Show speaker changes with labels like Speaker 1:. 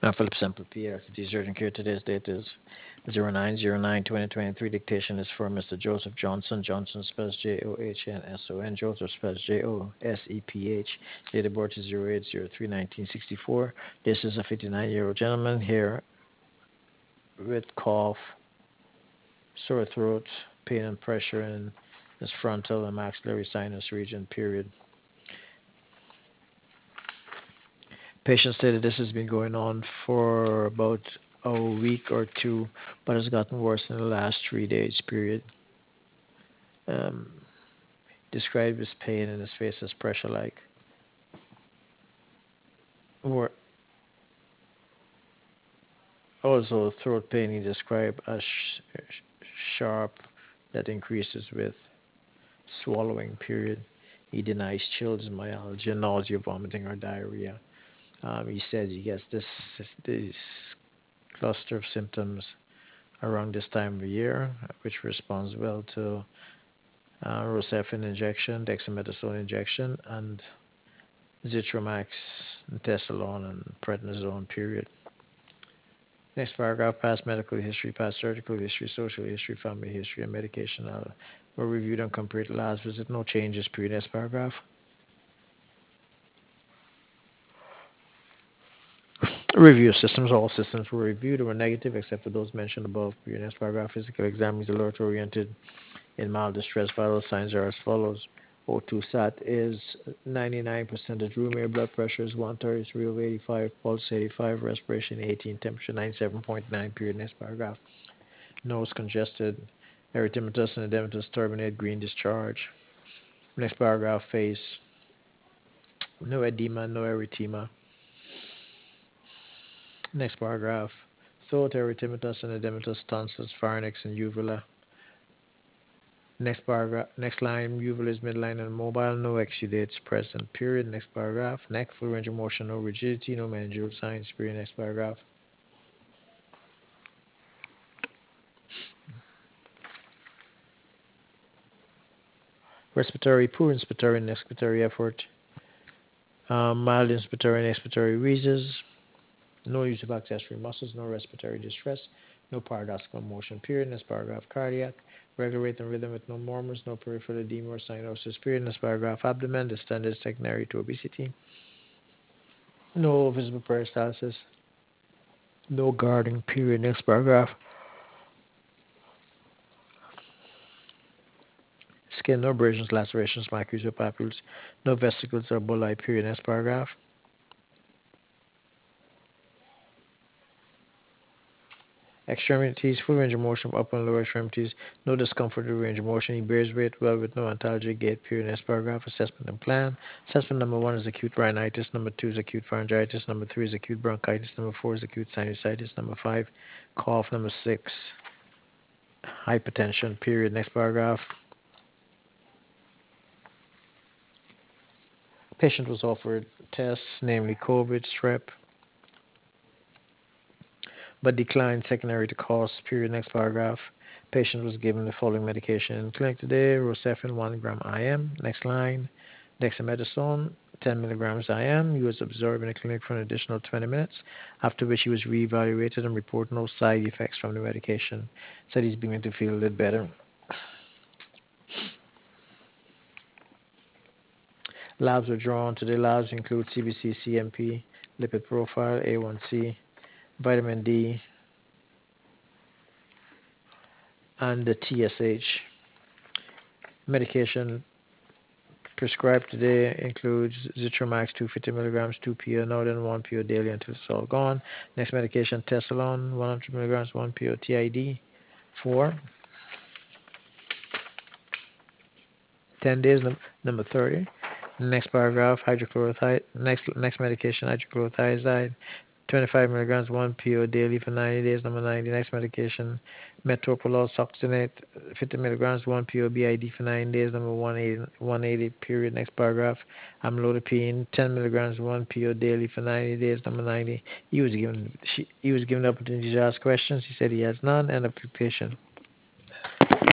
Speaker 1: Philip Semple Pierre, City's urgent care. Today's date is 09/09/2023. Dictation is for Mr. Joseph Johnson. Johnson spells Johnsson. Joseph spells Joseph. Date of birth is 08/03/1964. This is a 59-year-old gentleman here with cough, sore throat, pain and pressure in his frontal and maxillary sinus region, period. Patient stated this has been going on for about a week or two, but has gotten worse in the last 3 days, period. Um, Described his pain in his face as pressure like. Or also throat pain he described as sharp that increases with swallowing, period. He denies chills, myalgia, nausea, vomiting, or diarrhea. He says he gets this cluster of symptoms around this time of year, which responds well to Rocephin injection, dexamethasone injection, and Zitromax, Tesalon, and prednisone, period. Next paragraph, past medical history, past surgical history, social history, family history, and medication were reviewed and compared to last visit. No changes, period. Next paragraph. Review systems. All systems were reviewed and were negative except for those mentioned above. Period. Next paragraph. Physical exam is alert oriented in mild distress. Vital signs are as follows. O2 sat is 99% room air. Blood pressure is 133 over 85. Pulse 85. Respiration 18. Temperature 97.9. Period. Next paragraph. Nose congested. Erythematous and edematous turbinate. Green discharge. Next paragraph. Face. No edema. No erythema. Next paragraph. Throat erythematous and edematous tonsils, pharynx, and uvula. Next paragraph, next line, uvula is midline and mobile, no exudates present, period. Next paragraph, neck, full range of motion, no rigidity, no managerial signs, period. Next paragraph. Respiratory, poor inspiratory and expiratory effort, mild inspiratory and expiratory wheezes, no use of accessory muscles, no respiratory distress, no paradoxical motion, period. Next paragraph, cardiac, regular rate and rhythm with no murmurs, no peripheral edema or cyanosis, period. Next paragraph, abdomen, distended secondary to obesity, no visible peristalsis, no guarding, period. Next paragraph. Skin, no abrasions, lacerations, maculae or papules, no vesicles or bullae, period. Next paragraph. Extremities, full range of motion from upper and lower extremities, no discomfort or range of motion. He bears weight well with no antalgic gait, period. Next paragraph. Assessment and plan. Assessment number 1 is acute rhinitis. Number 2 is acute pharyngitis. Number 3 is acute bronchitis. Number 4 is acute sinusitis. Number 5, cough. Number 6, hypertension, period. Next paragraph. Patient was offered tests, namely COVID, strep, but declined secondary to cost, period. Next paragraph. Patient was given the following medication in clinic today: Rocephin 1 gram IM. Next line. Dexamethasone 10 milligrams IM. He was observed in the clinic for an additional 20 minutes, after which he was reevaluated and reported no side effects from the medication. Said he's beginning to feel a little better. Labs were drawn. Today labs include CBC, CMP, lipid profile, A1C, vitamin D, and the TSH. Medication prescribed today includes Zitromax 250 milligrams, 2 PO now, then 1 PO daily until it's all gone. Next medication, Tesalon 100 milligrams, 1 PO TID for 10 days. Number 30. Next paragraph, hydrochlorothiazide. Next medication, hydrochlorothiazide 25 milligrams, 1 PO daily for 90 days. Number 90. Next medication, metoprolol succinate, 50 milligrams, 1 PO BID for 9 days. Number 180, period. Next paragraph, amlodipine, 10 milligrams, 1 PO daily for 90 days. Number 90. He was given the opportunity to ask questions. He said he has none. End of quotation.